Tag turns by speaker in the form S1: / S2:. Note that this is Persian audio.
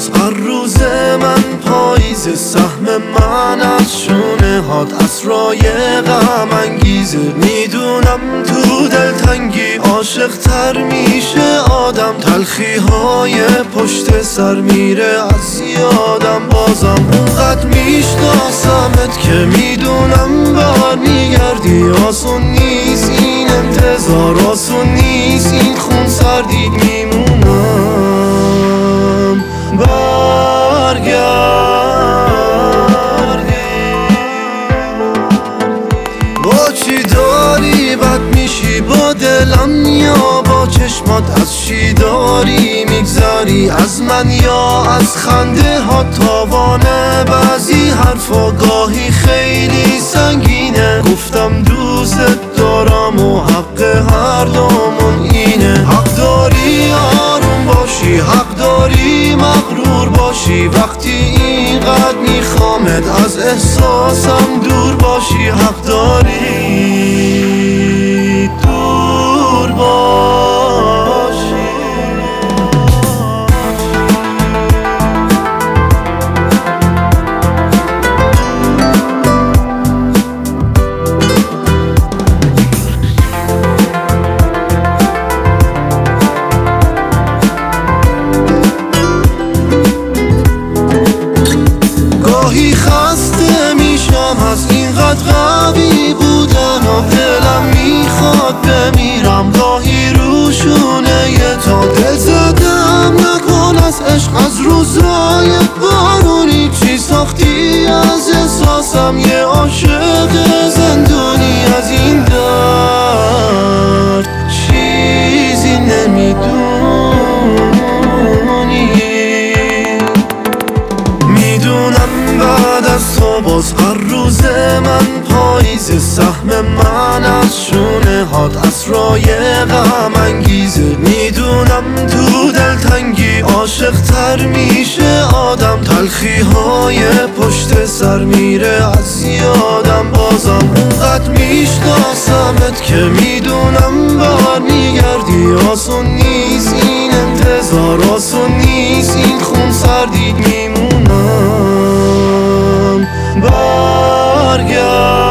S1: باز هر روز من پاییز، سهم من از شونه هات اسرای غم انگیزه. میدونم تو دلتنگی عاشق تر میشه آدم، تلخی های پشت سر میره از یادم. بازم اونقدر میشناسمت که میدونم بر میگردی. آسون نیست این انتظار، آسون نیست این خون سردی. میمونم برگردی. با چی داری بد میشی، با دلم یا با چشمات؟ از چی داری میگذری، از من یا از خنده ها؟ تاوانه بعضی حرفا گاهی خیلی سنگینه. گفتم دوست دارم و حق هر دومون اینه. حق داری آروم باشی، حق داری مغرور باشی. وقتی اینقدر میخوامت از احساسم دور باشی. حق داری دور باشی. گاهی خسته میشم از اینقدر قوی بودن و دلم میخواد بمیرم. گاهی روشونه یه تا دل زدم نکن از عشق، از روزای بارونی. چی ساختی از احساسم یه عاشق زندونی؟ از این درد چیزی نمیدونی. میدونم بعد از تو باز هر روز من پاییز، سهم من از شونه هات اسرای غم انگیزه. میدونم تو دلتنگی عاشق تر میشه آدم، تلخی های پشت سر میره از یادم. بازم اونقدر میشناسمت که میدونم بر میگردی. آسون نیست این انتظار، آسون نیست این خون سردی. میمونم برگرد.